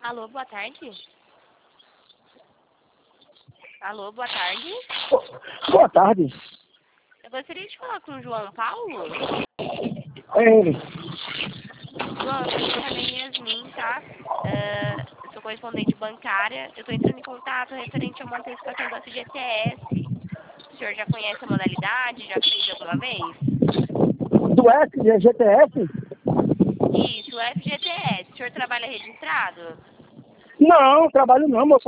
Alô, boa tarde. Alô, boa tarde. Boa tarde. Eu gostaria de falar com o João Paulo. É ele. João, eu me chamo Yasmin, tá? Eu sou correspondente bancária. Eu estou entrando em contato referente a uma antecipação do FGTS. O senhor já conhece a modalidade? Já fez alguma vez? Do GTS? Isso, o FGTS. O senhor trabalha registrado? Não, trabalho não, moço.